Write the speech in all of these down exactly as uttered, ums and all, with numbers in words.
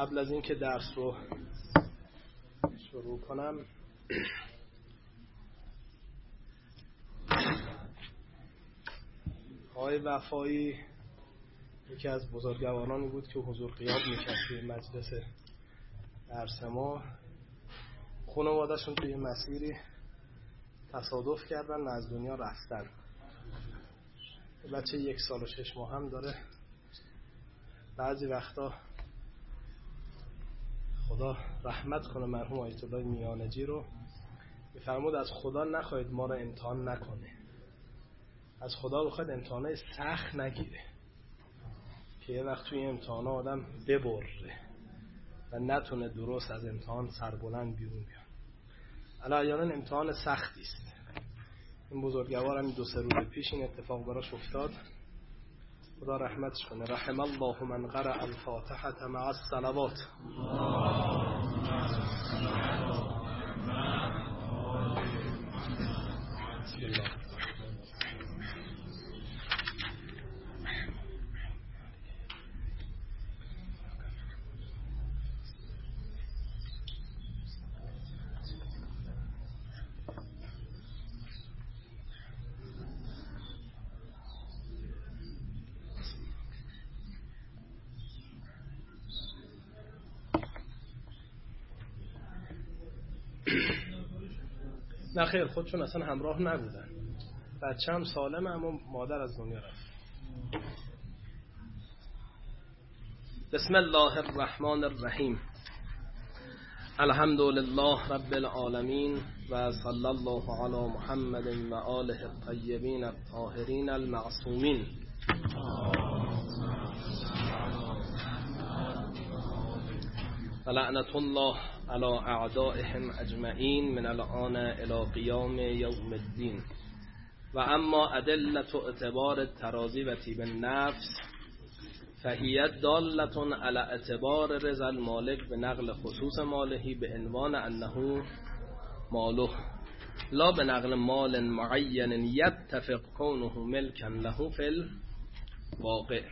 قبل از اینکه درس رو شروع کنم آقای وفایی یکی از بزرگوارانی بود که حضور غیاب میکرد توی مجلس درس ما. خانواده‌شون توی مسیری تصادف کردن و از دنیا رفتن. بچه یک سال و شش ماه هم داره. بعضی وقتا خدا رحمت کنه مرحوم آیت الله میانجی رو، میفرمود از خدا نخواهید ما رو امتحان نکنه، از خدا بخواید امتحانای سخت نگیره که یه وقت توی امتحان آدم ببره و نتونه درست از امتحان سربلند بیرون بیاد. الان امتحان سختی است. این بزرگوار هم دو سه روز پیش این اتفاق براش افتاد. خدا رحمتش کنه. رحم الله من قرأ الفاتحة مع الصلوات. بسم الله. نه خیر، خودشون اصلا همراه نبودن. بچه هم سالمه اما مادر از دنیا رفت. بسم الله الرحمن الرحیم. الحمد لله رب العالمین و صلی الله علی محمد و آله الطیبین الطاهرین المعصومین. و لعنت الله على اعدائهم اجمعین من الان الى قیام یوم الدین. و اما ادلة اعتبار التراضی و طیب النفس فهی دالة على اعتبار رضا المالک به نقل خصوص ماله به عنوان انه ماله لا به نقل مال معین یتفق کونه ملکا له فی الواقع.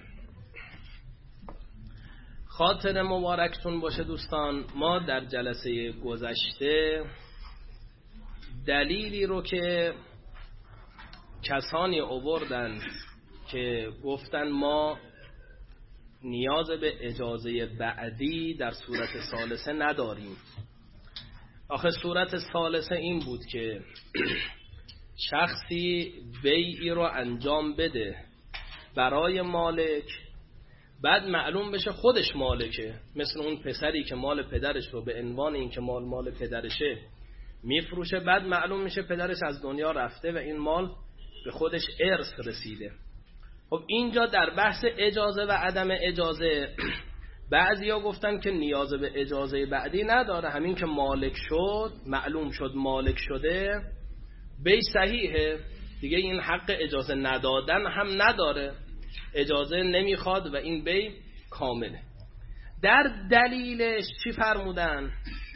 خاطر مبارکتون باشه دوستان. ما در جلسه گذشته دلیلی رو که کسانی آوردن که گفتن ما نیاز به اجازه بعدی در صورت ثالثه نداریم. آخه صورت ثالثه این بود که شخصی بیعی رو انجام بده برای مالک، بعد معلوم بشه خودش مالکه، مثل اون پسری که مال پدرش رو به عنوان این که مال مال پدرشه میفروشه، بعد معلوم میشه پدرش از دنیا رفته و این مال به خودش ارث رسیده. خب اینجا در بحث اجازه و عدم اجازه بعضیا گفتن که نیاز به اجازه بعدی نداره، همین که مالک شد، معلوم شد مالک شده، بی صحیحه دیگه، این حق اجازه ندادن هم نداره، اجازه نمیخواد و این بی کامله. در دلیلش چی فرمودن؟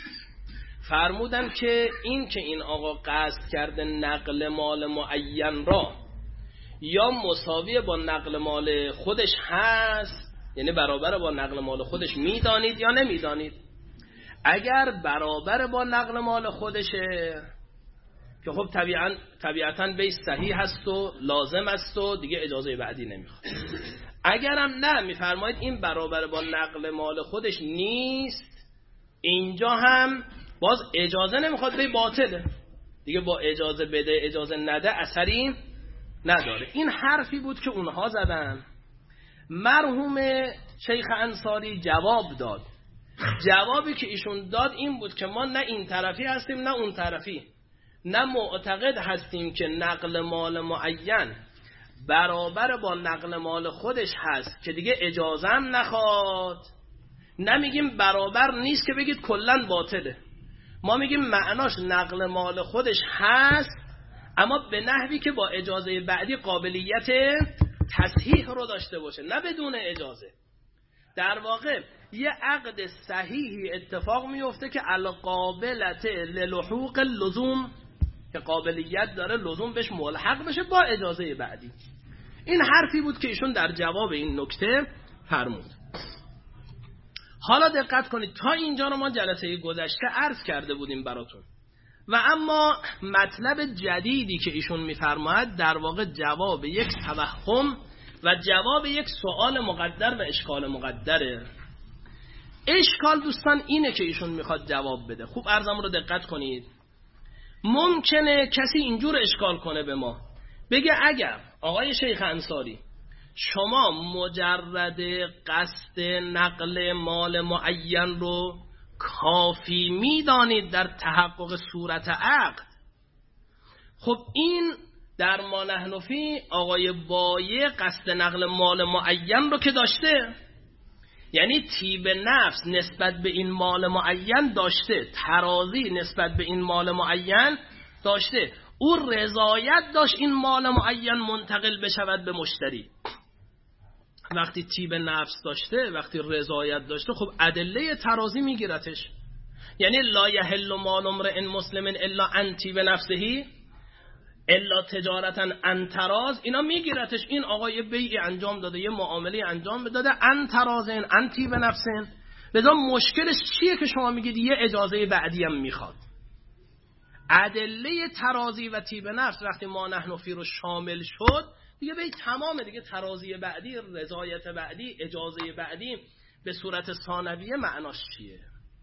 فرمودن که این که این آقا قصد کرده نقل مال معین را یا مساوی با نقل مال خودش هست، یعنی برابر با نقل مال خودش میدانید یا نمیدانید. اگر برابر با نقل مال خودشه که خب طبیعاً طبیعتاً بیش صحیح هست و لازم است و دیگه اجازه بعدی نمیخواد. اگرم نه، میفرمایید این برابر با نقل مال خودش نیست، اینجا هم باز اجازه نمیخواد، به باطله دیگه، با اجازه بده اجازه نده اثری نداره. این حرفی بود که اونها زدن. مرحوم شیخ انصاری جواب داد. جوابی که ایشون داد این بود که ما نه این طرفی هستیم نه اون طرفی، نه معتقد هستیم که نقل مال معین برابر با نقل مال خودش هست که دیگه اجازه هم نخواد، نه میگیم برابر نیست که بگید کلن باطله. ما میگیم معناش نقل مال خودش هست اما به نحوی که با اجازه بعدی قابلیت تصحیح رو داشته باشه، نه بدون اجازه. در واقع یه عقد صحیحی اتفاق میفته که القابلت للحوق اللزوم، که قابلیت داره لزوم بهش ملحق بشه با اجازه بعدی. این حرفی بود که ایشون در جواب این نکته فرمود. حالا دقت کنید، تا اینجا رو ما جلسه گذشته عرض کرده بودیم براتون و اما مطلب جدیدی که ایشون میفرماید در واقع جواب یک توهم و جواب یک سوال مقدر و اشکال مقدره. اشکال دوستان اینه که ایشون میخواد جواب بده. خوب عرضم رو دقت کنید. ممکنه کسی اینجور اشکال کنه به ما، بگه اگر آقای شیخ انصاری شما مجرد قصد نقل مال معین رو کافی میدانید در تحقق صورت عقد، خب این در ما نحن فی آقای بایع قصد نقل مال معین رو که داشته، یعنی طیب نفس نسبت به این مال معین داشته، ترازی نسبت به این مال معین داشته، او رضایت داشت این مال معین منتقل بشود به مشتری. وقتی طیب نفس داشته، وقتی رضایت داشته، خب ادله ترازی میگیرتش. یعنی لا یحل مال امرئ مسلم الا عن طیب نفسه الا تجارتا عن تراز، اینا میگیرتش. این آقای بیعی انجام داده، یه معامله انجام داده عن ترازن عن طیب نفسن، لذا مشکلش چیه که شما میگید یه اجازه بعدی هم میخواد؟ ادله ترازی و طیب نفس وقتی ما نحن فی رو شامل شد دیگه بی تمامه دیگه. ترازی بعدی، رضایت بعدی، اجازه بعدی به صورت ثانویه معناش چیه؟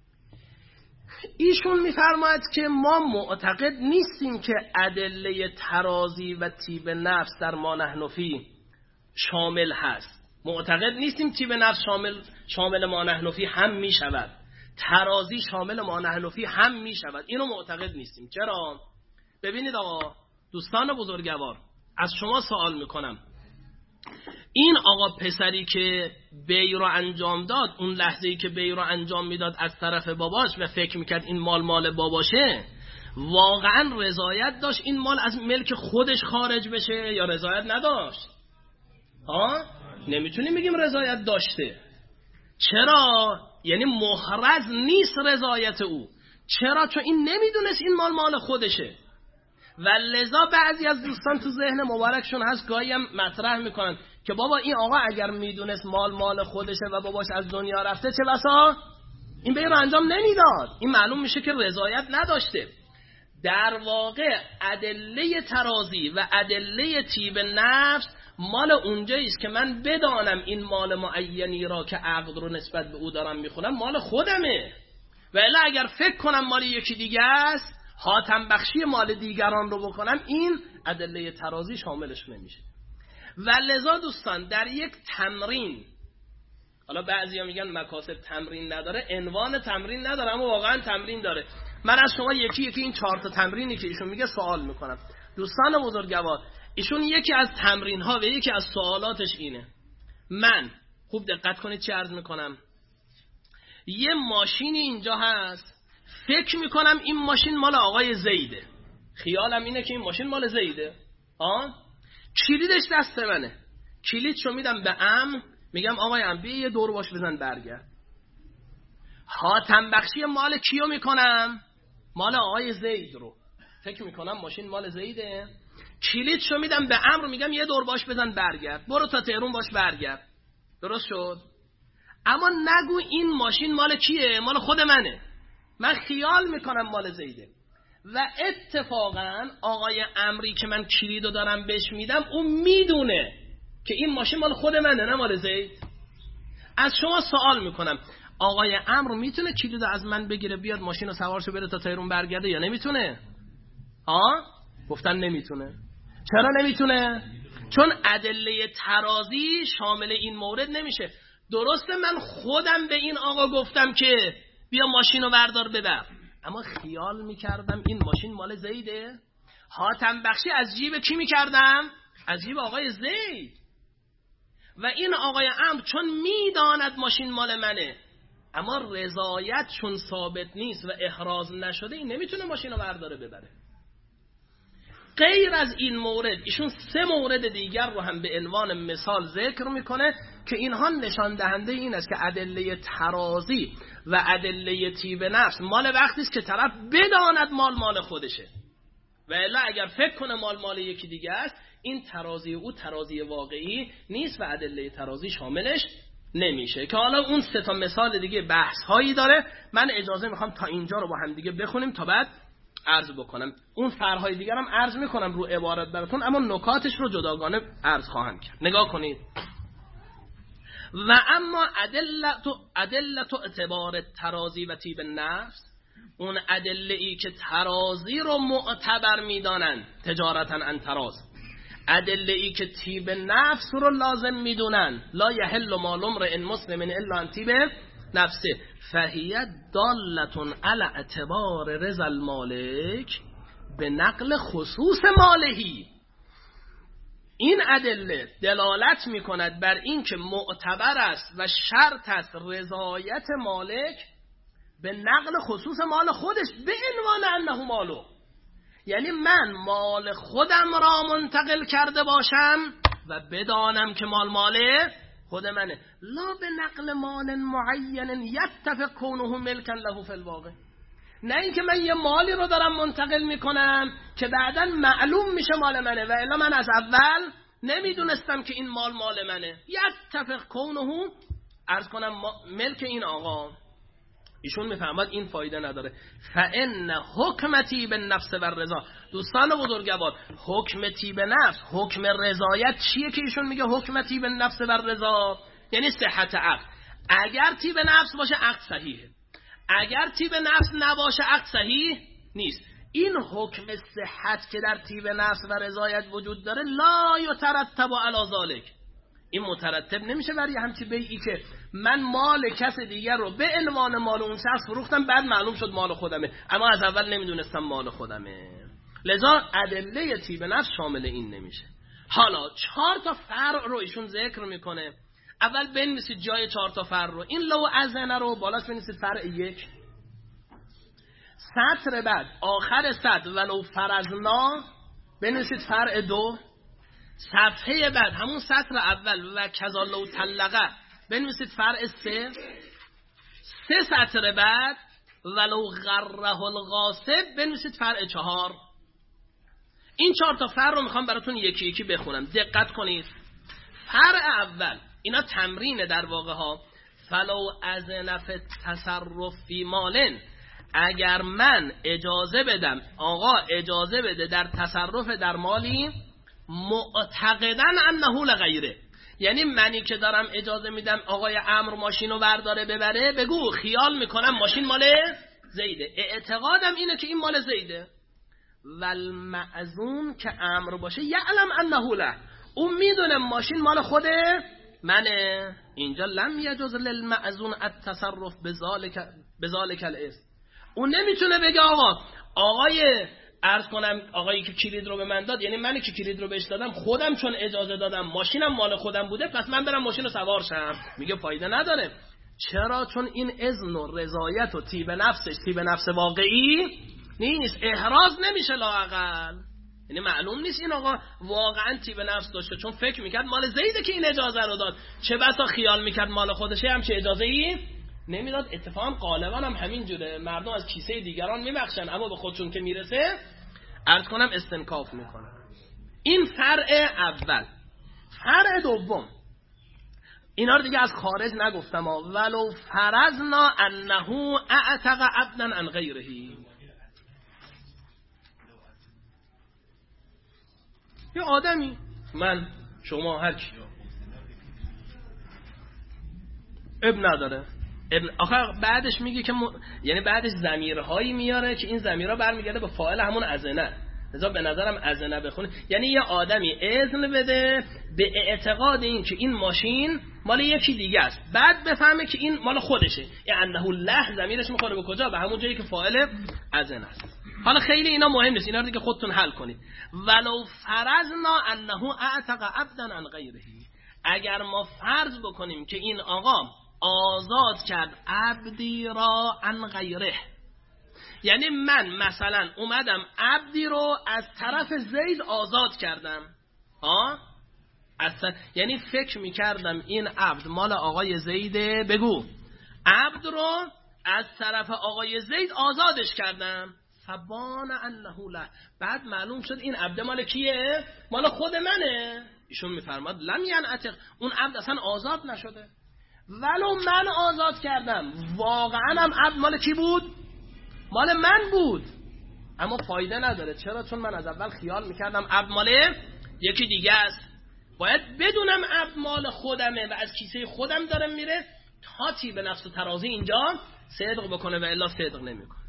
ایشون میفرماید که ما معتقد نیستیم که ادله ترازی و طیب نفس در ما نحن فی شامل هست. معتقد نیستیم طیب نفس شامل شامل ما نحن فی هم میشود، ترازی شامل ما نحن فی هم میشود. اینو معتقد نیستیم. چرا؟ ببینید آقا دوستان بزرگوار، از شما سوال میکنم، این آقا پسری که بیع رو انجام داد، اون لحظه‌ای که بیع رو انجام میداد از طرف باباش و فکر میکرد این مال مال باباشه، واقعا رضایت داشت این مال از ملک خودش خارج بشه یا رضایت نداشت؟ ها؟ نمیتونیم بگیم رضایت داشته. چرا؟ یعنی محرز نیست رضایت او. چرا؟ چون این نمیدونست این مال مال خودشه و لذا بعضی از دوستان تو ذهن مبارکشون هست، گاهی هم مطرح میکنن که بابا این آقا اگر میدونست مال مال خودشه و باباش از دنیا رفته چه بسا این بیع رو انجام نمیداد. این معلوم میشه که رضایت نداشته. در واقع ادله ترازی و ادله طیب نفس مال اونجاییست که من بدانم این مال معینی را که عقد رو نسبت به او دارم میخونم مال خودمه، و الا اگر فکر کنم مال یکی دیگه است، حاتم بخشی مال دیگران رو بکنم، این ادله ترازی شاملش نمیشه. و لذا دوستان در یک تمرین، حالا بعضیا میگن مکاسب تمرین نداره، عنوان تمرین نداره، اما واقعا تمرین داره. من از شما یکی یکی این چهار تا تمرینی که ایشون میگه سوال میکنم. دوستان بزرگوار، ایشون یکی از تمرین ها و یکی از سوالاتش اینه، من خوب دقت کنید چه عرض میکنم، یه ماشینی اینجا هست، فکر میکنم این ماشین مال آقای زیده، خیالم اینه که این ماشین مال زیده، آه؟ کلیدش دست منه، کلیدشو میدم به عم، میگم آقای عم بیا یه دور باش بزن برگرد. حاتم بخشی مال کیو میکنم؟ مال آقای زید رو. فکر میکنم ماشین مال زیده، کلیدشو میدم به عم رو، میگم یه دور باش بزن برگرد، برو تا تهرون باش برگرد. درست شد؟ اما نگو این ماشین مال کیه؟ مال خود منه، من خیال میکنم مال زیده. و اتفاقا آقای امری که من کلیدو دارم بهش میدم، اون میدونه که این ماشین مال خود منه نه مال زید. از شما سوال میکنم، آقای امر میتونه کلیدو از من بگیره بیاد ماشینو سوارشو بره تا تهران برگرده یا نمیتونه؟ ها؟ گفتن نمیتونه. چرا نمیتونه؟ چون ادله ترازی شامل این مورد نمیشه. درسته من خودم به این آقا گفتم که بیا ماشینو بردار ببر، اما خیال میکردم این ماشین مال زیده. حاتم بخشی از جیب کی میکردم؟ از جیب آقای زید. و این آقای امر چون میداند ماشین مال منه، اما رضایت چون ثابت نیست و احراز نشده، این نمیتونه ماشینو برداره ببره. غیر از این مورد ایشون سه مورد دیگر رو هم به عنوان مثال ذکر میکنه که اینها نشان دهنده این است که ادله ترازی و ادله طیب نفس مال وقتی است که طرف بداند مال مال خودشه، و الا اگر فکر کنه مال مال یکی دیگه است، این ترازی او ترازی واقعی نیست و ادله ترازی شاملش نمیشه. که حالا اون سه تا مثال دیگه بحث هایی داره، من اجازه میخوام تا اینجا رو با هم دیگه بخونیم تا بعد عرض بکنم. اون فرهای دیگر هم عرض میکنم رو عبارت براتون، اما نکاتش رو جداگانه عرض خواهم کرد. نگاه کنید. و اما ادلت ادلت اعتبار ترازی و طیب نفس، اون ادله ای که ترازی رو معتبر میدانن تجارتا ان تراز، ادله ای که طیب نفس رو لازم میدونن، لا یحل مال امرئ مسلم الا عن طیب نفسه، فهی دالتون علی اعتبار رضا المالک به نقل خصوص مالهی. این ادله دلالت میکند بر این که معتبر است و شرط است رضایت مالک به نقل خصوص مال خودش به عنوان انه مالو. یعنی من مال خودم را منتقل کرده باشم و بدانم که مال ماله خود منه، لا به نقل مال معین یتفق کونه ملکا له فی الواقع. نه اینکه من یه مالی رو دارم منتقل میکنم که بعداً معلوم میشه مال منه و الا من از اول نمیدونستم که این مال مال منه. یتفق کونه، عرض کنم ملک این آقا، ایشون میفهمد این فایده نداره. فان حکم طیب النفس و رضا، دوستان بزرگوار، حکم طیب نفس، حکم رضایت چیه که ایشون میگه حکم طیب النفس و رضا؟ یعنی صحت عقد. اگر طیب نفس باشه عقد صحیحه، اگر طیب نفس نباشه عقد صحیح نیست. این حکم صحت که در طیب نفس و رضایت وجود داره لا یترتب علی ذلک، این مترتب نمیشه برای همچی بیعی که من مال کس دیگر رو به عنوان مال اون شخص فروختم، بعد معلوم شد مال خودمه اما از اول نمیدونستم مال خودمه. لذا ادله طیب نفس شامل این نمیشه. حالا چهار تا فرع رو ایشون ذکر میکنه. اول بنویسید جای چهار تا فرع رو، این لو ازنه رو بالاش بنویسید فرع یک، سطر بعد آخر سطر ولو فرضنا بنویسید فرع دو، صفحه بعد همون سطر اول و کذا لو طلقه بنویسید فرع سه، سه سطر بعد ولو غره الغاصب بنویسید فرع چهار. این چهار تا فرع رو میخوام براتون یکی یکی بخونم، دقت کنید. فرع اول، اینا تمرین در واقع ها. فلو از نفع تصرف فی مالن، اگر من اجازه بدم آقا اجازه بده در تصرف در مالی معتقدن انه لغیره، یعنی منی که دارم اجازه میدم آقای عمرو ماشینو برداره ببره، بگو خیال میکنم ماشین مال زیده، اعتقادم اینه که این مال زیده. والمعزون که عمرو باشه یعلم انه له، اون میدونه ماشین مال خوده منه. اینجا لم یجوز للمعزون التصرف بذالک بذالک الاسم، اون نمیتونه بگه آقا آقای عرض کنم آقایی که کلید رو به من داد، یعنی منی که کلید رو بهش دادم خودم چون اجازه دادم ماشینم مال خودم بوده پس من برم ماشین رو سوار شم. میگه فایده نداره. چرا؟ چون این اذن و رضایت و طیب نفسش طیب نفس واقعی نیست، احراز نمیشه لااقل، یعنی معلوم نیست این آقا واقعا طیب نفس داشته، چون فکر میکرد مال زیده که این اجازه رو داد، چه بسا خیال میکرد مال خودشه همچه اجازه ای نمیداد. اتفاقا غالبا هم همین جوره، مردم از کیسه دیگران میبخشن اما به خودشون که میرسه عرض کنم استنکاف میکنن. این فرع اول. فرع دوم، اینا رو دیگه از خارج نگفتم ها. ولو فرضنا انه اعتق عبدا عن غیره، یه آدمی، من شما هر کی اب نداره، آخر بعدش میگه که م... یعنی بعدش ضمیرهایی میاره که این ضمیرها برمیگرده به فاعل همون اذنه. لذا به نظرم اذنه بخونه یعنی یه آدمی اذن بده به اعتقاد این که این ماشین مال یکی دیگه است، بعد بفهمه که این مال خودشه، یعنی انه له ضمیرش میخوره به کجا؟ به همون جایی که فاعل اذن است. حالا خیلی اینا مهم نیست، اینا رو دیگه خودتون حل کنید. ولو فرضنا انه اعتق عبدا عن غیره، اگر ما فرض بکنیم که این آقا آزاد کرد عبدی را عن غیره، یعنی من مثلا اومدم عبدی رو از طرف زید آزاد کردم، ها اصلا یعنی فکر میکردم این عبد مال آقای زیده، بگو عبد رو از طرف آقای زید آزادش کردم، فبان انه له، بعد معلوم شد این عبد مال کیه؟ مال خود منه. ایشون میفرماد لم ینعتق، اون عبد اصلا آزاد نشده. ولو من آزاد کردم واقعا هم عبد مال کی بود؟ مال من بود، اما فایده نداره. چرا؟ چون من از اول خیال میکردم عبد مال یکی دیگه است. باید بدونم عبد مال خودمه و از کیسه خودم داره میره تا تی به نفس و ترازی اینجا صدق بکنه و الا صدق نمیکنه.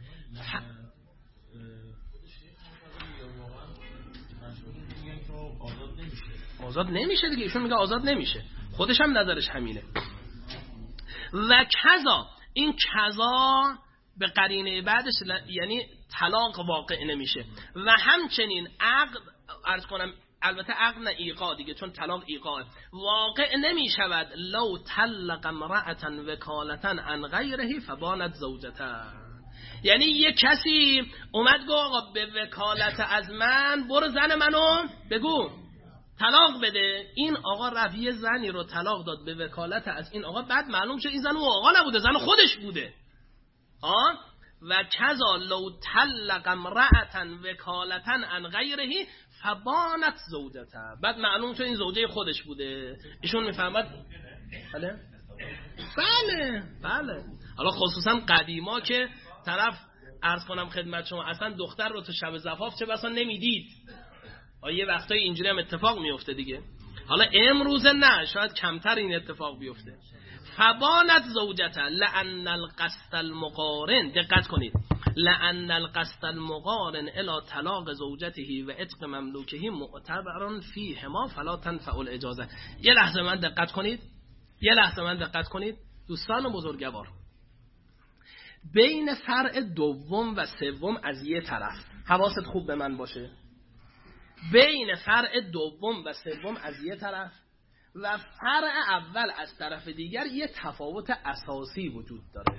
آزاد نمیشه دیگه، ایشون میگه آزاد نمیشه، خودش هم نظرش همینه. و کذا، این کذا به قرینه بعدش یعنی طلاق واقع نمیشه. و همچنین عقد، عرض کنم البته عقد نه ایقا دیگه، چون طلاق ایقاه، واقع نمیشود لو طلق امرأة وکالتا عن غیره فبانت زوجته. یعنی یه کسی اومد گفت آقا به وکالت از من برو زن منو بگو طلاق بده، این آقا رفت یه زنی رو طلاق داد به وکالت از این آقا، بعد معلوم شد این زن اون آقا نبوده، زن خودش بوده. ها و کذا لو طلق امرأة وکالتا عن غیره فبانت زوجته، بعد معلوم شد این زوجه خودش بوده. ایشون میفهمد. بله بله بله. حالا خصوصا قدیما که طرف عرض کنم خدمت شما اصلا دختر رو تو شب زفاف چه بسا نمیدید، یه وقتای اینجوری هم اتفاق میفته دیگه. حالا امروز نه، شاید کمتر این اتفاق بیفته. فبانت زوجته لأن القصد المقارن، دقت کنید، لأن القصد المقارن الى طلاق زوجته و عتق مملوکه معتبر فیهما فلا تنفع الاجازه. یه لحظه من دقت کنید، یه لحظه من دقت کنید دوستان بزرگوار، بین فرع دوم و سوم از یه طرف حواست خوب به من باشه، بین فرع دوم و سوم از یه طرف و فرع اول از طرف دیگر یه تفاوت اساسی وجود داره.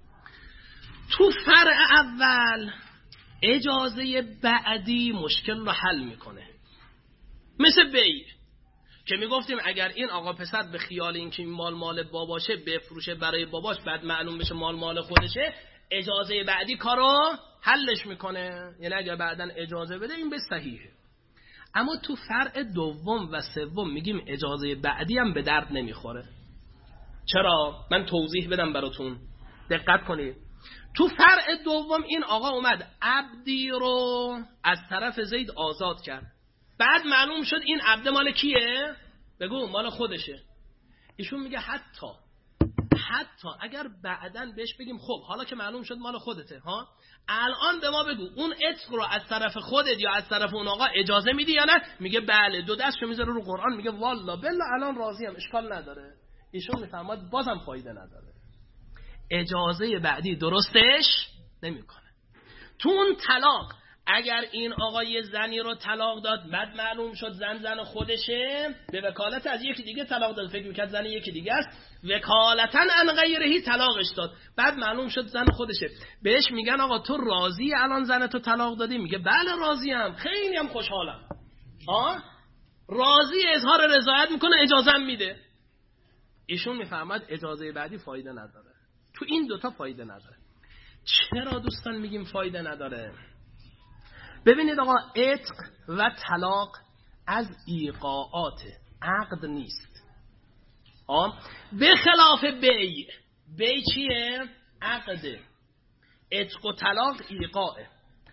تو فرع اول اجازه بعدی مشکل رو حل میکنه، مثل بیع که میگفتیم اگر این آقا پسر به خیال این که مال مال باباشه بفروشه برای باباش، بعد معلوم بشه مال مال خودشه، اجازه بعدی کارو حلش میکنه، یعنی اگر بعداً اجازه بده این به صحیحه. اما تو فرع دوم و سوم میگیم اجازه بعدی هم به درد نمیخوره. چرا؟ من توضیح بدم براتون، دقت کنید. تو فرع دوم این آقا اومد عبدی رو از طرف زید آزاد کرد، بعد معلوم شد این عبد مال کیه؟ بگو مال خودشه. ایشون میگه حتی حتی اگر بعداً بهش بگیم خب حالا که معلوم شد مال خودته، ها الان به ما بگو اون عتق رو از طرف خودت یا از طرف اون آقا اجازه میدی یا نه؟ میگه بله، دو دستشو میذاره رو قرآن میگه والله بالله الان راضیم، اشکال نداره. ایشون میفهمد بازم فایده نداره، اجازه بعدی درستش نمیکنه. تو اون طلاق اگر این آقا یه زنی رو طلاق داد، بعد معلوم شد زن زن خودشه، به وکالت از یکی دیگه طلاق داد، فکر میکرد زن یکی دیگه است، وکالتا عن غیرهی طلاقش داد، بعد معلوم شد زن خودشه، بهش میگن آقا تو راضی الان زن تو طلاق دادی؟ میگه بله راضیم، خیلی هم خوشحالم. آه راضی، اظهار رضایت میکنه، اجازه میده. ایشون میفهمد اجازه بعدی فایده نداره. تو این دوتا فایده نداره. چرا دوستان میگیم فایده نداره؟ ببینید آقا، عتق و طلاق از ایقاعات عقد نیست. آه به خلاف بیع. بیع چیه؟ عقده. عتق و طلاق ایقاعه.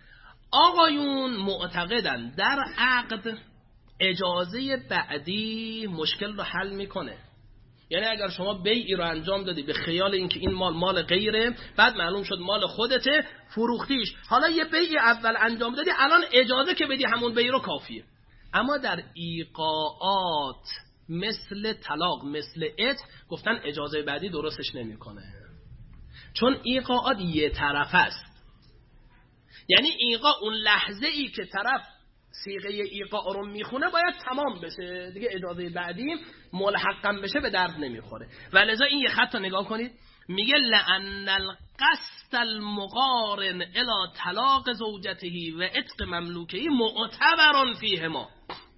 آقایون معتقدن در عقد اجازه بعدی مشکل رو حل میکنه. یعنی اگر شما بیعی رو انجام دادی به خیال اینکه این مال مال غیره، بعد معلوم شد مال خودته، فروختیش، حالا یه بیعی اول انجام دادی، الان اجازه که بدی همون بیع رو کافیه. اما در ایقاعات مثل طلاق، مثل عتق، گفتن اجازه بعدی درستش نمیکنه، چون ایقاعات یه طرف است. یعنی ایقاع اون لحظه ای که طرف صیغه ایقاع رو میخونه باید تمام بشه دیگه، اجازه بعدی ملحقم بشه به درد نمیخوره. ولذا این یه خط نگاه کنید، میگه لأن القصد المقارن الى طلاق زوجته و عتق مملوکه معتبر فیهما.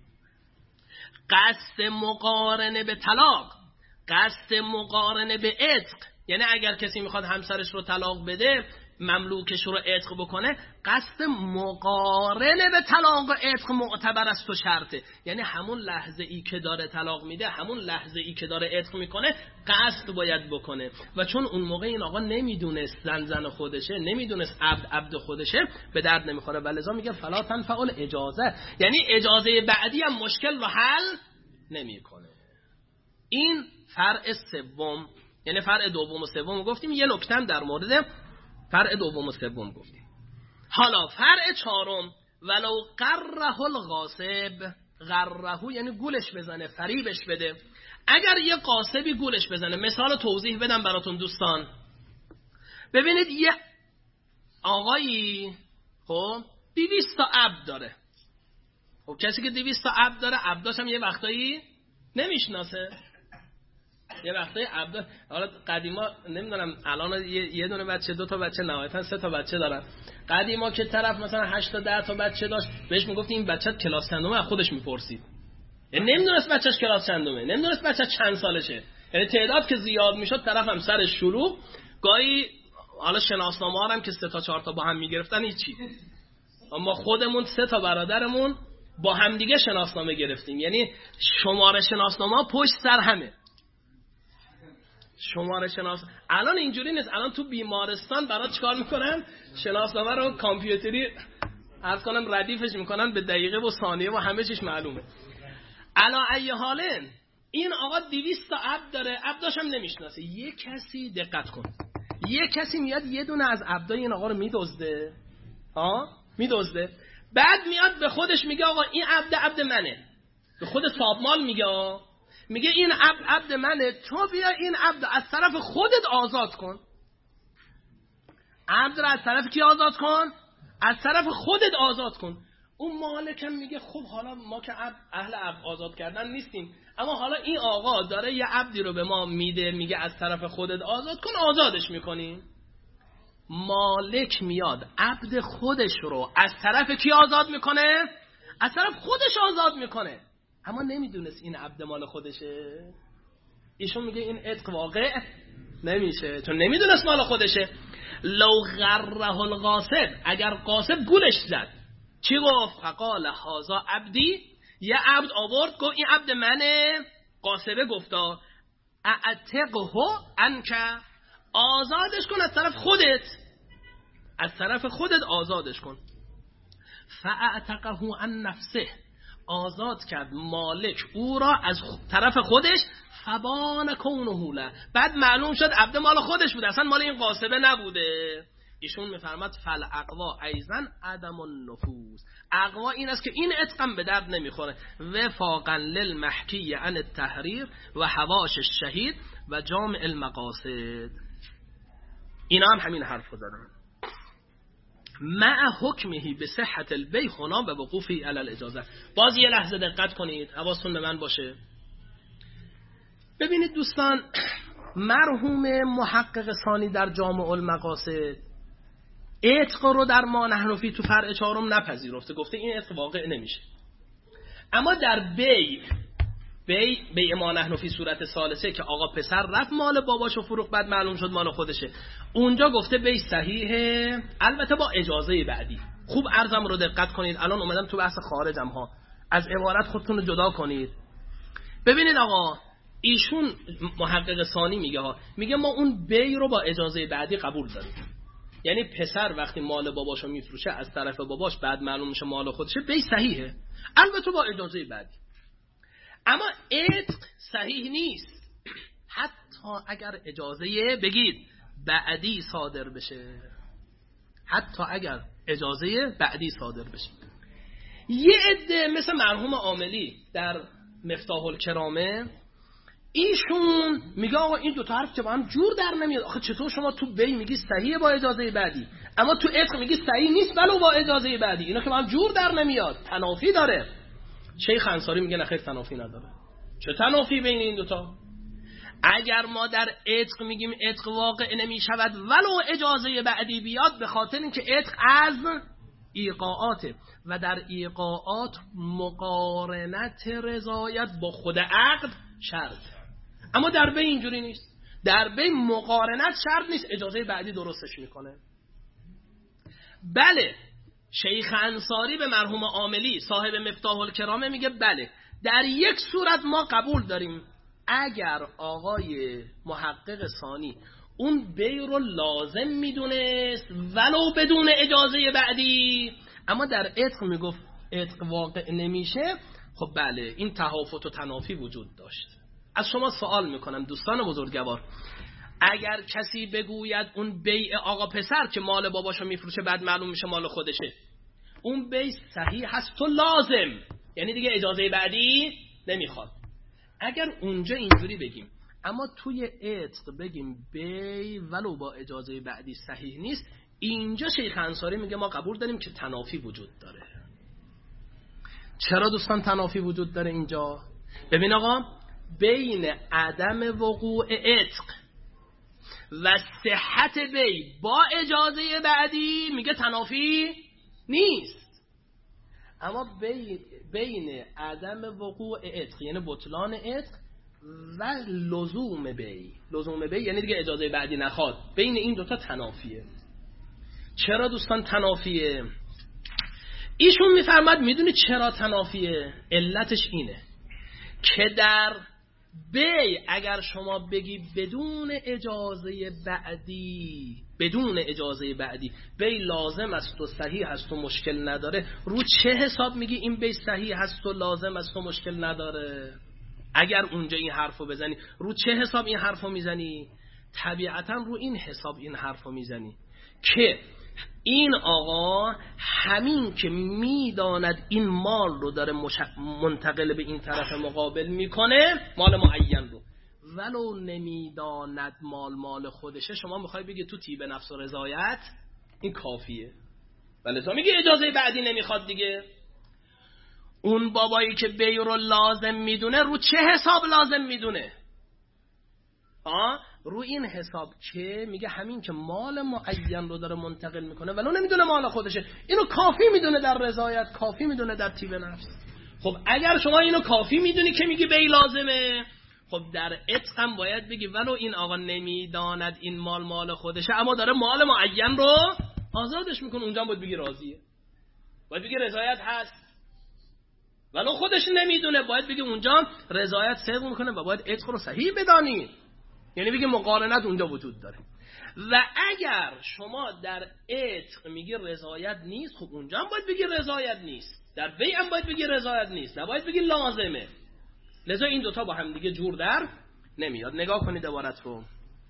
قصد مقارنه به طلاق، قصد مقارنه به عتق، یعنی اگر کسی میخواد همسرش رو طلاق بده، مملوکش رو عتق بکنه، قصد مقارنه به طلاق و عتق معتبر است و شرطه. یعنی همون لحظه ای که داره طلاق میده، همون لحظه ای که داره عتق میکنه قصد باید بکنه. و چون اون موقع این آقا نمیدونست زن زن خودشه، نمیدونست عبد عبد خودشه، به درد نمیخوره. ولذا میگه فلا تنفع الاجازه، یعنی اجازه بعدی هم مشکل رو حل نمیکنه. این فرع سوم، یعنی فرع دوم و سوم گفتیم. یه نکته هم در مورد فرع دوم و سوم گفتیم. حالا فرع چهارم، ولو قره الغاصب، قره یعنی گولش بزنه، فریبش بده. اگر یه غاصبی گولش بزنه، مثال توضیح بدم براتون دوستان. ببینید یه آقایی خب دویست تا عبد داره. خب کسی که دویست تا عبد داره، عبداش هم یه وقتایی نمیشناسه. یه وقتایی عبد، حالا قدیما نمیدونم الان یه, یه دونه بچه، دو تا بچه، نهایتا سه تا بچه دارن. قدیما که طرف مثلا هشت تا ده تا بچه داشت، بهش میگفت این بچه کلاس چندمه، از خودش میپرسید. یعنی نمیدونست بچهش کلاس چندمه، نمیدونست بچه چند سالشه. یعنی تعداد که زیاد میشد، طرف هم سر شروع، گاهی حالا شناسنامه ها هم که سه تا چهار تا با هم میگرفتن هیچی. اما خودمون سه تا برادرمون با هم دیگه شناسنامه گرفتیم. یعنی شماره شناسنامه پشت سر همه. شماره شناس الان اینجوری نیست. الان تو بیمارستان برای چیکار میکنن؟ شناسنامه رو کامپیوتری عرض کنم ردیفش میکنن به دقیقه و ثانیه و همه چیش معلومه. علا ای حالن این آقا دویست تا عبد داره، عبداش هم نمیشناسه. یه کسی دقت کن، یه کسی میاد یه دونه از عبدای این آقا رو میدزده، ها میدزده، بعد میاد به خودش میگه آقا این عبد عبد منه. به خود صاحب مال میگه، میگه این عبد عبد منه، تو بیا این عبد از طرف خودت آزاد کن. عبد رو از طرف کی آزاد کن؟ از طرف خودت آزاد کن. اون مالکم میگه خب حالا ما که عبد اهل عبد آزاد کردن نیستیم، اما حالا این آقا داره یه عبدی رو به ما میده، میگه از طرف خودت آزاد کن، آزادش میکنیم. مالک میاد عبد خودش رو از طرف کی آزاد میکنه؟ از طرف خودش آزاد میکنه. اما نمیدونست این عبد مال خودشه. ایشون میگه این عتق واقع نمیشه، چون نمیدونست مال خودشه. لو غره الغاصب، اگر غاصب گولش زد، چی گفت؟ فقال هذا عبدی، یه عبد آورد گفت این عبد منه. غاصبه گفتا اعتقه انک، آزادش کن از طرف خودت، از طرف خودت آزادش کن. فاعتقه عن نفسه، آزاد کرد مالک او را از طرف خودش. فبان کونه له، بعد معلوم شد عبد مال خودش بود، اصلا مال این غاصبه نبوده. ایشون میفرماد فل اقوا ایزن عدم النفوذ، اقوا این است که این عتقم به درد نمیخوره. وفاقا للمحکی عن التحریر و حواش الشهید و جامع المقاصد. اینا هم همین حرف زدن. مع حکمهی به صحت البیع هنا و وقوفی علی الاجازه. باز یه لحظه دقت کنید، حواستون به من باشه. ببینید دوستان، مرحوم محقق ثانی در جامع المقاصد عتق رو در ما نحنفی تو فرع چهارم نپذیرفته، گفته این عتق واقع نمیشه. اما در بیع بیع بیع ما نحنفی صورت ثالثه که آقا پسر رفت مال باباشو فروخت، بعد معلوم شد مال خودشه، اونجا گفته بیع صحیحه، البته با اجازه بعدی. خوب عرضم رو دقت کنید، الان اومدم تو بحث خارجم ها، از عبارت خودتون رو جدا کنید. ببینید آقا، ایشون محقق ثانی میگه ها، میگه ما اون بیع رو با اجازه بعدی قبول داریم. یعنی پسر وقتی مال باباشو میفروشه از طرف باباش، بعد معلوم میشه مال خودشه، بیع صحیحه، البته با اجازه بعدی. اما عتق صحیح نیست حتی اگر اجازه بگید بعدی صادر بشه، حتی اگر اجازه بعدی صادر بشه. یه عده مثل مرحوم عاملی در مفتاح الکرامه، ایشون میگه آقا این دو تا حرف که با هم جور در نمیاد. آخه چطور شما تو بی میگی صحیحه با اجازه بعدی، اما تو عتق میگی صحیح نیست ولو با اجازه بعدی؟ اینا که با هم جور در نمیاد، تنافی داره. شیخ انصاری میگه نه خیر، تنافی نداره. چه تنافی بین این دوتا؟ اگر ما در عتق میگیم عتق واقع نمیشود ولو اجازه بعدی بیاد، به خاطر اینکه عتق از ایقاعاته و در ایقاعات مقارنت رضایت با خود عقد شرط. اما در بی اینجوری نیست، در بی مقارنت شرط نیست، اجازه بعدی درستش میکنه. بله شیخ انصاری به مرحوم عاملی صاحب مفتاح الکرامه میگه بله در یک صورت ما قبول داریم، اگر آقای محقق ثانی اون بی رو لازم میدونست ولو بدون اجازه بعدی، اما در عتق میگفت عتق واقع نمیشه، خب بله این تهافت و تنافی وجود داشت. از شما سوال میکنم دوستان بزرگوار، اگر کسی بگوید اون بیع آقا پسر که مال باباشو میفروشه بعد معلوم میشه مال خودشه، اون بیع صحیح هست و لازم، یعنی دیگه اجازه بعدی نمیخواد. اگر اونجا اینجوری بگیم اما توی عتق بگیم بیع ولو با اجازه بعدی صحیح نیست، اینجا شیخ انصاری میگه ما قبول داریم که تنافی وجود داره. چرا دوستان تنافی وجود داره اینجا؟ ببین آقا، بین عدم وقوع عتق و صحت بیع با اجازه بعدی میگه تنافی نیست، اما بین, بین عدم وقوع عتق یعنی بطلان عتق و لزوم بیع، لزوم بیع یعنی دیگه اجازه بعدی نخواد، بین این دوتا تنافیه. چرا دوستان تنافیه؟ ایشون میفرماد میدونی چرا تنافیه؟ علتش اینه که در بیع اگر شما بگی بدون اجازه بعدی، بدون اجازه بعدی بیع لازم است و صحیح است و مشکل نداره، رو چه حساب میگی این بیع صحیح است و لازم است و مشکل نداره؟ اگر اونجا این حرفو بزنی رو چه حساب این حرفو میزنی؟ طبیعتا رو این حساب این حرفو میزنی که این آقا همین که میداند این مال رو داره منتقل به این طرف مقابل میکنه، مال معین رو، ولو نمیداند مال مال خودشه، شما میخوای بگی تو طیب نفس و رضایت این کافیه، ولی تو میگی اجازه بعدی نمیخواد دیگه. اون بابایی که بیع رو لازم میدونه رو چه حساب لازم میدونه؟ آه رو این حساب که میگه همین که مال معین رو داره منتقل میکنه ولو نمیدونه مال خودشه، اینو کافی میدونه در رضایت، کافی میدونه در طیب نفس. خب اگر شما اینو کافی میدونی که میگی بیع لازمه، خب در عتق هم باید بگی ولو این آقا نمیداند این مال مال خودشه اما داره مال معین رو آزادش میکنه، اونجا باید بگی راضیه، باید بگی رضایت هست. ولو خودش نمیدونه باید بگی اونجا رضایت صدق میکنه و باید عتق رو صحیح بدانی، یعنی بگی مقارنت اونجا وجود داره. و اگر شما در عتق میگی رضایت نیست، خب اونجا هم باید بگی رضایت نیست، در بیع هم باید بگی رضایت نیست، نباید بگی لازمه. لذا این دوتا با هم دیگه جور در نمیاد. نگاه کنید عبارت رو،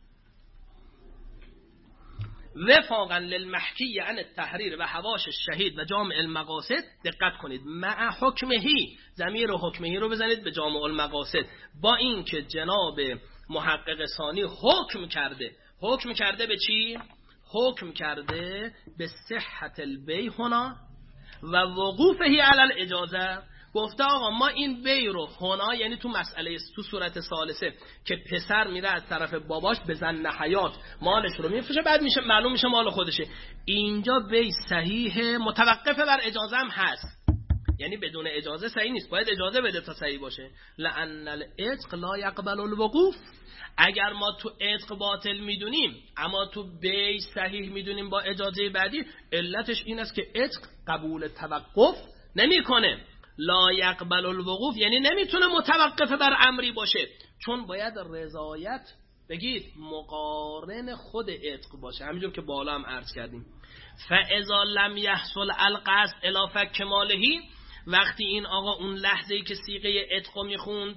وفاقا للمحکی عن التحریر و حواش الشهید و جامع المقاصد، دقت کنید، مع حکمهی، ضمیر حکمهی رو بزنید به جامع المقاصد، با این که جناب محقق ثانی حکم کرده، حکم کرده به چی؟ حکم کرده به صحت البیع هنا و وقوفهی علی الاجازه. گفته آقا ما این بیع رو هنا، یعنی تو مسئله تو صورت ثالثه که پسر میره از طرف باباش به زن حیات مالش رو میفروشه، بعد میشه معلوم میشه مال خودشه، اینجا بیع صحیح متوقف بر اجازه هم هست، یعنی بدون اجازه صحیح نیست، باید اجازه بده تا صحیح باشه. لأن العتق لا يقبل الوقوف، اگر ما تو عتق باطل میدونیم اما تو بیع صحیح میدونیم با اجازه بعدی، علتش این است که عتق قبول توقف نمیکنه. لا يقبل الوقوف یعنی نمیتونه متوقف بر امری باشه، چون باید رضایت بگید مقارن خود عتق باشه، همینجور که بالا هم عرض کردیم. فاذا لم يحصل القصد الی فک مالهی، وقتی این آقا اون لحظه‌ای که صیغه عتق میخوند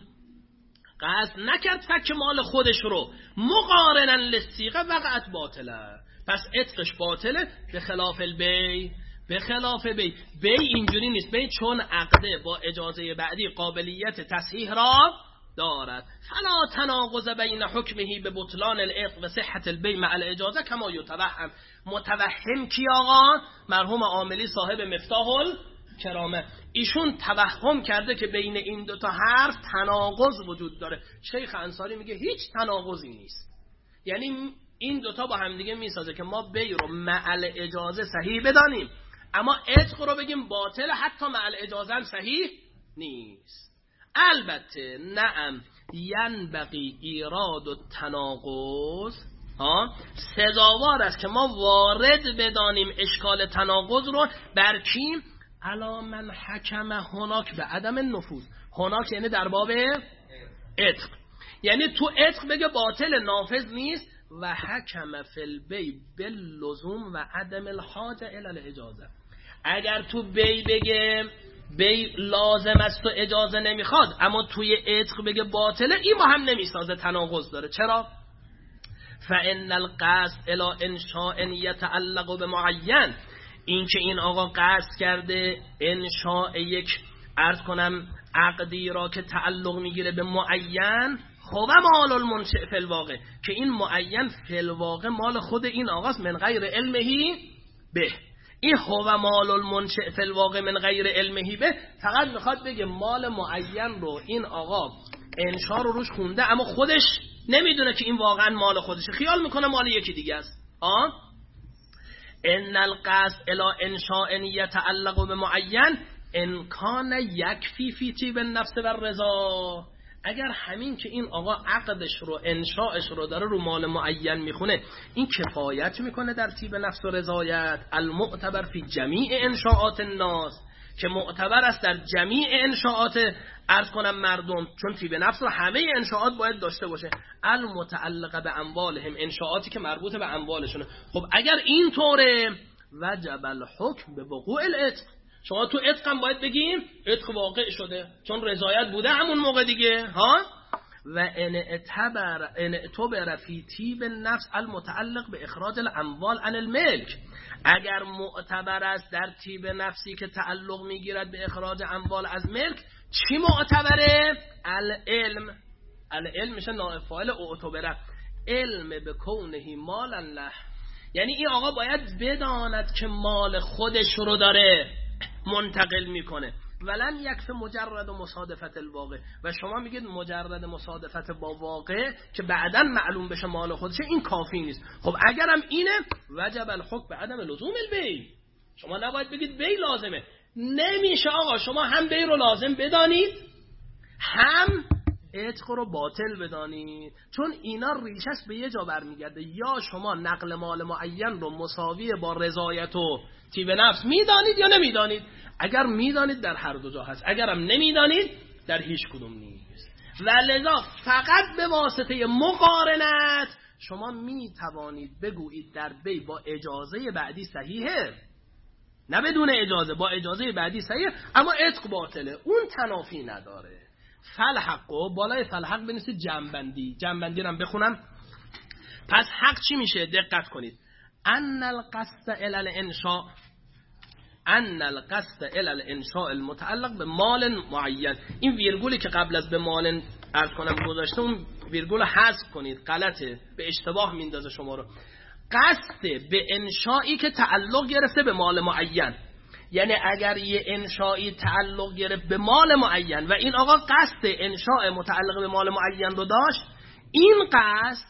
قصد نکرد فک مال خودش رو، مقارنن للصیغه وقعت باطله، پس عتقش باطله، به خلاف البیع، به خلاف بیع. بیع اینجوری نیست، بیع چون عقده با اجازه بعدی قابلیت تصحیح را دارد. فلا تناقض بین حکمه به بطلان العقد و صحت البیع مع الاجازه کما یتوهم. متوهم کی آقا؟ مرحوم عاملی صاحب مفتاح الکرامه، ایشون توهم کرده که بین این دوتا حرف تناقض وجود داره. شیخ انصاری میگه هیچ تناقضی نیست، یعنی این دوتا با هم دیگه میسازه که ما بیع رو مع الاجازه صحیح بدانیم اما عتق رو بگیم باطل، حتی مع الاجازه هم صحیح نیست. البته نعم ینبغی ایراد التناقض ها سزاوار است که ما وارد بدانیم اشکال تناقض رو بر کی؟ علا من حکم هناک به عدم نفوذ. هناک یعنی در باب عتق، یعنی تو عتق بگه باطل نافذ نیست و حکم فی البی باللزوم و عدم الحاجه الی الاجازه. اگر تو بی بگه بی لازم است و اجازه نمیخواد، اما توی عتق بگه باطله، این با هم نمیسازه، تناقض داره. چرا؟ فان القصد الی انشاء یتعلق بمعین، این که این آقا قصد کرده انشاء یک عرض کنم عقدی را که تعلق میگیره به معین، خب مال المنشئ فی الواقع، که این معین فی الواقع مال خود این آقاست من غیر علمه به. این هو مال المنشئ فی الواقع من غیر علمه به فقط میخواد بگه مال معین رو این آقا انشا رو روش خونده، اما خودش نمیدونه که این واقعا مال خودشه، خیال میکنه مال یکی دیگه است. آه ان القصد الی انشاء یتعلق بمعین ان کان یکفی فی طیب النفس و الرضا. اگر همین که این آقا عقدش رو انشاءش رو داره رو مال معین میخونه، این کفایت میکنه در طیب نفس و رضایت المعتبر فی جمیع انشاءات الناس، که معتبر است در جمیع انشاءات عرض کنم مردم، چون طیب نفس رو همه انشاءات باید داشته باشه، المتعلقه به اموالهم، انشاءاتی که مربوط به اموالشونه. خب اگر این طوره وجب الحکم به وقوع العتق. شما تو عتق هم باید بگیم عتق واقع شده، چون رضایت بوده همون موقع دیگه. ها و ان اعتبر ان اعتبر فی طیب النفس المتعلق به اخراج الاموال عن الملک، اگر معتبر است در طیب نفسی که تعلق میگیرد به اخراج اموال از ملک، چی معتبره؟ العلم. العلم میشه نائب فاعل اعتبره، علم به کونه مال الله، یعنی این آقا باید بداند که مال خودش رو داره منتقل میکنه. ولن یکفی مجرد و مصادفت الواقع، و شما میگید مجرد مصادفت با واقع که بعداً معلوم بشه مال خودشه، این کافی نیست. خب اگرم اینه وجب الحکم به عدم لزوم البی، شما نباید بگید بی لازمه. نمیشه آقا شما هم بی رو لازم بدانید هم عتق رو باطل بدانید، چون اینا ریشش به یه جا برمیگرده. یا شما نقل مال معین رو مساوی با رضایت و طیب نفس میدانید یا نمیدانید. اگر میدانید در هر دو جا هست، اگرم نمیدانید در هیچ کدوم نیست. و لذا فقط به واسطه مقارنت شما میتوانید بگویید در بی با اجازه بعدی صحیحه، نه بدون اجازه، با اجازه بعدی صحیحه، اما عتق باطله، اون تنافی نداره. فالحق و بالای فالحق بنویسید جمع‌بندی. جمع‌بندی رو هم بخونم. پس حق چی میشه؟ دقت کنید. ان القصد الی الانشاء ان القصد الی الانشاء المتعلق به مال معین، این ویرگولی که قبل از به مال عرض کنم گذاشته، اون ویرگول حذف کنید، غلطه، به اشتباه میندازه شما رو. قصد به انشایی که تعلق گرفته به مال معین، یعنی اگر یه انشایی تعلق گرفت به مال معین و این آقا قصد انشاء متعلق به مال معین رو داشت، این قصد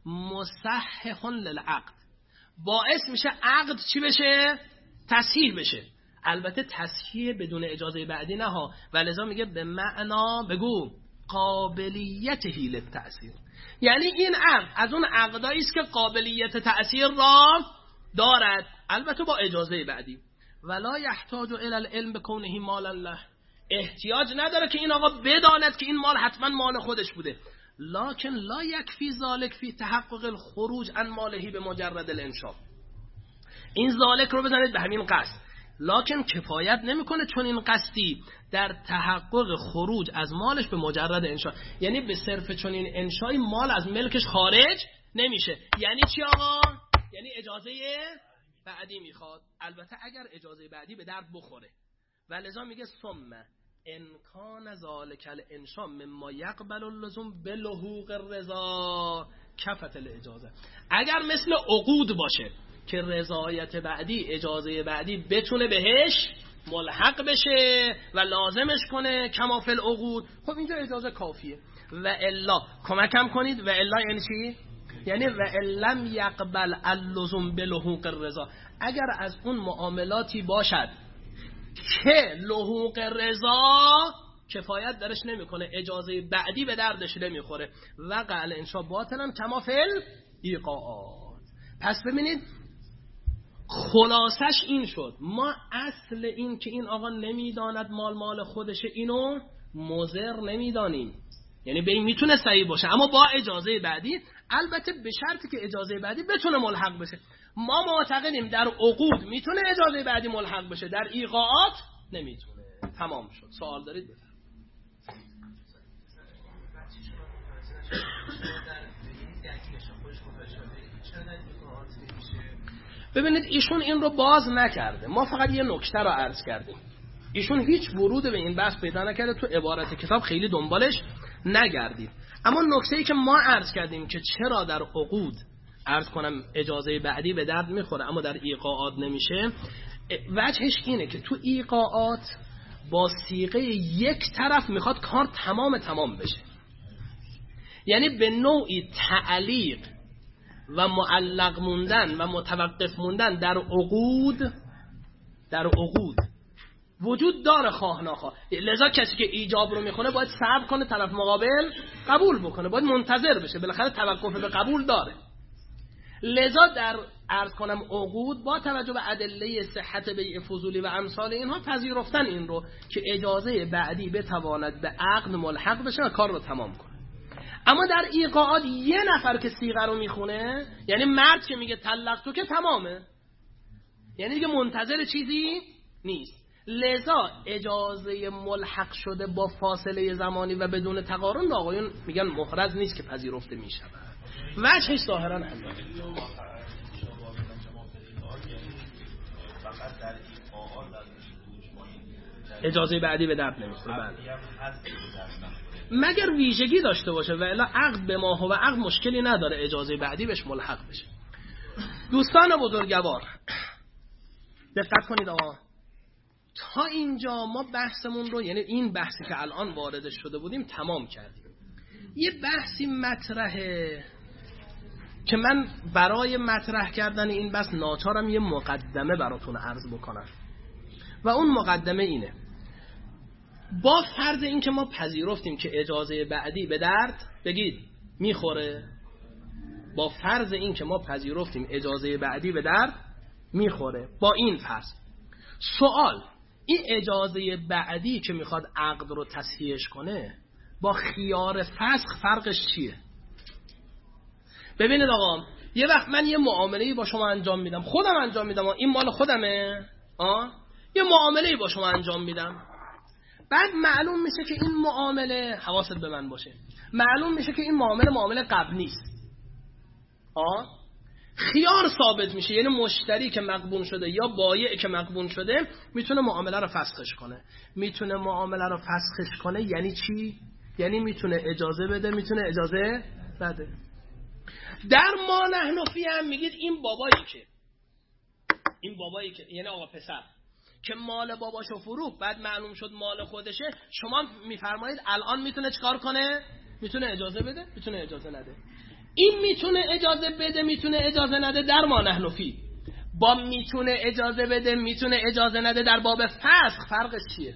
مصحح للعقد، باعث میشه عقد چی بشه؟ تصحیح بشه. البته تصحیح بدون اجازه بعدی نه ها، و لذا میگه به معنا بگو قابلیت حیل تأثیر، یعنی این عقد از اون عقدایی است که قابلیت تأثیر را دارد، البته با اجازه بعدی. ولا یحتاج الی العلم بکونه مال الله، احتیاج نداره که این آقا بداند که این مال حتما مال خودش بوده. لکن لا یکفی ذالک فی تحقق الخروج عن ماله به مجرد الانشاء، این ذالک رو بزنید به همین قصد، لکن کفایت نمیکنه، چون این قصدی در تحقق خروج از مالش به مجرد انشاء، یعنی به صرف چون این انشایی مال از ملکش خارج نمیشه. یعنی چی آقا؟ یعنی اجازه بعدی میخواد، البته اگر اجازه بعدی به درد بخوره. و لذا میگه ثم امکان ذالک الانشاء مما یقبل اللزوم بلحوق الرضا کفت الاجازه، اگر مثل عقود باشه که رضایت بعدی، اجازه بعدی بتونه بهش ملحق بشه و لازمش کنه کما فی العقود، خب اینجا اجازه کافیه. و الا کمکم کنید، و الا یعنی چی؟ یعنی و لم یقبل اللزوم بلحوق الرضا، اگر از اون معاملاتی باشد که لحوق رضا کفایت درش نمیکنه، اجازه بعدی به دردش نمیخوره، وقع الانشاء باطلا کما فی ایقاعات. پس ببینید خلاصش این شد، ما اصل این که این آقا نمیداند مال مال خودشه اینو مضر نمیدانیم، یعنی به این میتونه صحیح باشه اما با اجازه بعدی، البته به شرطی که اجازه بعدی بتونه ملحق بشه. ما معتقدیم در عقود میتونه اجازه بعدی ملحق بشه، در ایقاعات نمیتونه. تمام شد. سوال دارید بفرمایید. ببینید ایشون این رو باز نکرده، ما فقط یه نکته رو عرض کردیم. ایشون هیچ ورود به این بحث پیدا نکرده، تو عبارت کتاب خیلی دنبالش نگردید. اما نکته‌ای که ما عرض کردیم که چرا در عقود عرض کنم اجازه بعدی به درد میخوره اما در ایقاعات نمیشه، وجهش اینه که تو ایقاعات با صیغه یک طرف میخواد کار تمام تمام بشه، یعنی به نوعی تعلیق و معلق موندن و متوقف موندن در عقود در عقود وجود داره خواه نخواه. لذا کسی که ایجاب رو میخونه باید صبر کنه طرف مقابل قبول بکنه، باید منتظر بشه، بالاخره توقف به قبول داره. لذا در عرض کنم عقود با توجه به ادله صحت بیع فضولی و امثال اینها پذیرفتن این رو که اجازه بعدی بتواند به عقد ملحق بشه و کار رو تمام کنه. اما در ایقاعات یه نفر که صیغه رو میخونه، یعنی مرد که میگه طلق تو که تمامه، یعنی دیگه منتظر چیزی نیست. لذا اجازه ملحق شده با فاصله زمانی و بدون تقارن آقایون میگن محرز نیست که پذیرفته میشود. وجهش ظاهرا همینه. اجازه بعدی به درد نمیخوره مگر ویژگی داشته باشه و الا عقد به ما و عقد مشکلی نداره اجازه بعدی بهش ملحق بشه. دوستان بزرگوار دقت کنید آقا، تا اینجا ما بحثمون رو، یعنی این بحثی که الان وارد شده بودیم تمام کردیم. یه بحثی مطرحه که من برای مطرح کردن این بحث ناچارم یه مقدمه براتون عرض بکنم و اون مقدمه اینه: با فرض این که ما پذیرفتیم که اجازه بعدی به درد بگید میخوره، با فرض این که ما پذیرفتیم اجازه بعدی به درد میخوره، با این فرض سوال، این اجازه بعدی که میخواد عقد رو تصحیحش کنه با خیار فسخ فرقش چیه؟ ببینید آقا، یه وقت من یه معامله‌ای با شما انجام میدم، خودم انجام میدم، این مال خودمه، آه یه معامله‌ای با شما انجام میدم، بعد معلوم میشه که این معامله، حواست به من باشه، معلوم میشه که این معامله معامله قبل نیست، آه خیار ثابت میشه، یعنی مشتری که مقبول شده یا بایع که مقبول شده میتونه معامله رو فسخش کنه. میتونه معامله رو فسخش کنه یعنی چی؟ یعنی میتونه اجازه بده، میتونه اجازه بده. در ما نحنفی هم میگید این بابایی که این بابایی که یعنی آقا پسر که مال باباشو فروخت بعد معلوم شد مال خودشه، شما میفرمایید الان میتونه چیکار کنه؟ میتونه اجازه بده، میتونه اجازه نده. این میتونه اجازه بده، میتونه اجازه نده در ما نحنفی با میتونه اجازه بده، میتونه اجازه نده در باب فسخ فرقش چیه؟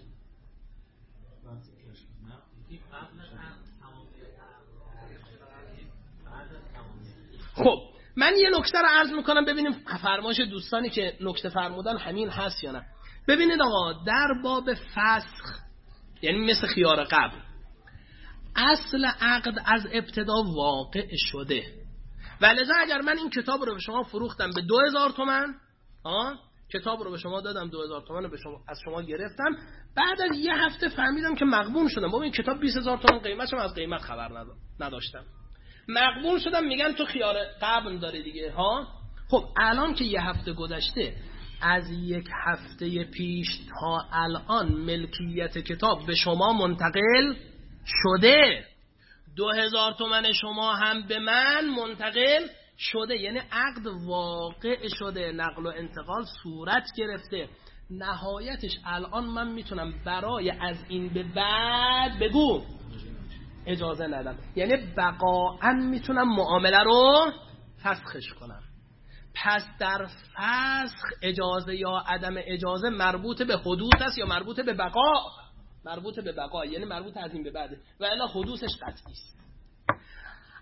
خب من یه نکته رو عرض میکنم ببینیم فرمایش دوستانی که نکته فرمودن همین هست یا نه. ببینید آقا، در باب فسخ یعنی مثل خیار قبل، اصل عقد از ابتدا واقع شده و لذا اگر من این کتاب رو به شما فروختم به دو هزار تومن، آه کتاب رو به شما دادم دو هزار تومن به شما از شما گرفتم، بعد از یه هفته فهمیدم که مغبون شدم، بابا این کتاب بیست هزار تومن قیمتش، از قیمت خبر نداشتم، مغبون شدم، میگن تو خیار قبل داره دیگه، ها خب الان که یه هفته گذشته، از یک هفته پیش تا الان ملکیت کتاب به شما منتقل شده، دو هزار تومن شما هم به من منتقل شده، یعنی عقد واقع شده، نقل و انتقال صورت گرفته. نهایتش الان من میتونم برای از این به بعد بگو اجازه ندم، یعنی بقاعا میتونم معامله رو فسخش کنم. پس در فسخ اجازه یا عدم اجازه مربوط به حدوث است یا مربوط به بقا؟ مربوط به بقا، یعنی مربوط از این به بعده و الا حدوثش قطعی است.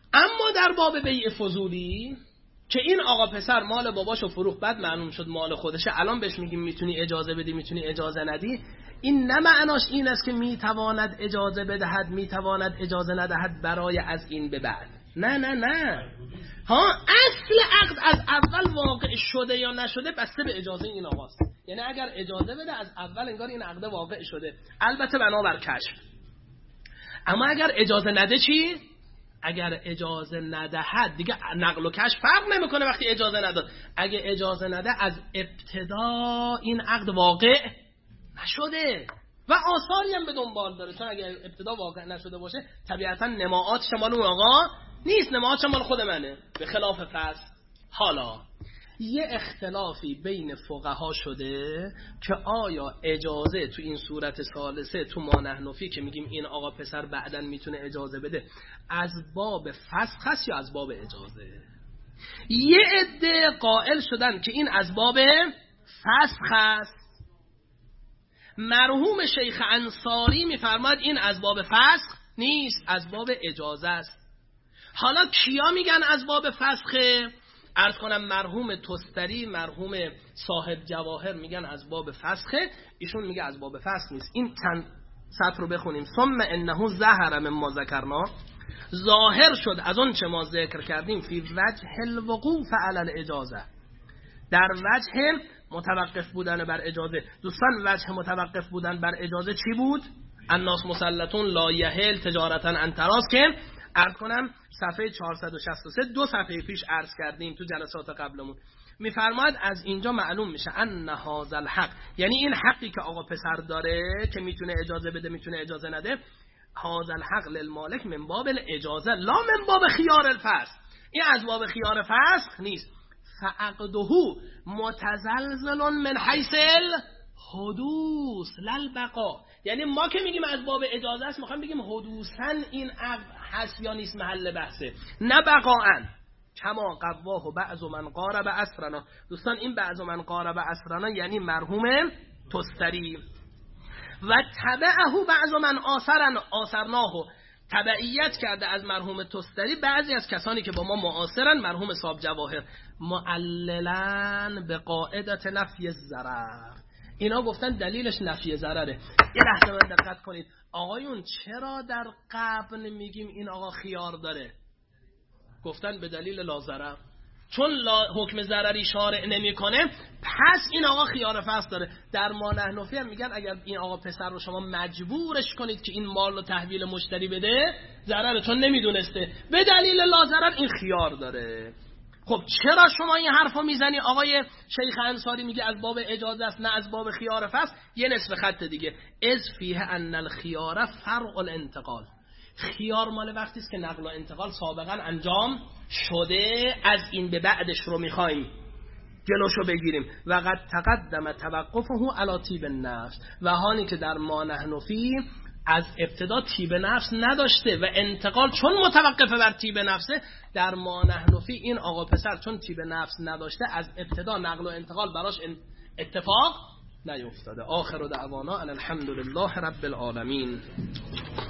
اما در باب بیع فضولی که این آقا پسر مال باباشو فروخت بعد معلوم شد مال خودشه، الان بهش میگیم میتونی اجازه بدی میتونی اجازه ندی، این نه معناش این است که میتواند اجازه بدهد میتواند اجازه ندهد برای از این به بعد. نه نه نه ها، اصل عقد از اول واقع شده یا نشده بسته به اجازه این آقاست. یعنی اگر اجازه بده از اول انگار این عقد واقع شده، البته بنابر کشف. اما اگر اجازه نده چی؟ اگر اجازه ندهد دیگه نقل و کشف فرق نمیکنه. وقتی اجازه نداد، اگه اجازه نده از ابتدا این عقد واقع نشده و آثاری هم به دنبال داره، چون اگه ابتدا واقع نشده باشه طبیعتا نماعات شمال اون آقا نیست، نماعات شمال خود منه، به خلاف فصل. حالا یه اختلافی بین فقها شده که آیا اجازه تو این صورت ثالثه تو ما نحنفی که میگیم این آقا پسر بعدن میتونه اجازه بده از باب فسخ است یا از باب اجازه. یه عده قائل شدن که این از باب فسخ است. مرحوم شیخ انصاری میفرماد این از باب فسخ نیست، از باب اجازه است. حالا کیا میگن از باب فسخه؟ عرض کنم مرحوم تستری، مرحوم صاحب جواهر میگن از باب فسخه، ایشون میگه از باب فسخ نیست. این چند سطر رو بخونیم. ثم انه ظهر مما ذکرنا، ظاهر شد از اون چه ما ذکر کردیم، فی وجه الوقوف علی الاجازه، در وجه متوقف بودن بر اجازه. دوستان وجه متوقف بودن بر اجازه چی بود؟ الناس مسلطون لا یحل تجارتا عن تراض، که عرض کنم صفحه چهارصد و شصت و سه دو صفحه پیش عرض کردیم تو جلسات قبلمون. میفرماید از اینجا معلوم میشه ان هذا الحق، یعنی این حقی که آقا پسر داره که میتونه اجازه بده میتونه اجازه نده، هذا الحق للمالک من باب الاجازه لا من باب خیار الفسخ، این از باب خیار فسخ نیست. فعقده متزلزل من حیث الحدوث للبقا، یعنی ما که میگیم از باب اجازه است میخوایم بگیم حدوثاً این عقد هست یا نیست محل بحثه، نه بقاءً. کما قواه و بعض من قارب اسرنا. دوستان این بعض من قارب اسرنا یعنی مرحوم تستری. و تبعه بعض من آثرن آثرناه، تبعیت کرده از مرحوم تستری بعضی از کسانی که با ما معاصرن، مرحوم صاحب جواهر، معللاً به قاعدت نفی الضرر. اینا گفتن دلیلش نفی ضرره. یه لحظه من دقت کنید، آقایون چرا در قبل میگیم این آقا خیار داره؟ گفتن به دلیل لا ضرر، چون لا حکم ضرری شارع نمیکنه پس این آقا خیار فسخ داره. در ما نحنفی هم میگن اگر این آقا پسر رو شما مجبورش کنید که این مال رو تحویل مشتری بده ضرره، چون نمیدونسته، به دلیل لا ضرر این خیار داره. خب چرا شما این حرفو میزنی؟ آقای شیخ انصاری میگه از باب اجازه است نه از باب خیار فسخ. یه نصف خط دیگه، از فیه ان الخیار فرع الانتقال، خیار مال وقتی است که نقل و انتقال سابقا انجام شده، از این به بعدش رو میخوایم جلوشو بگیریم. و قد تقدم توقفه علی طیب النفس، و حالی که در ما نحنفی از ابتدا طیب نفس نداشته و انتقال چون متوقفه بر طیب نفسه، در ما نحنفی این آقا پسر چون طیب نفس نداشته از ابتدا نقل و انتقال براش اتفاق نیفتاده. آخر دعوانا ان الحمد لله رب العالمین.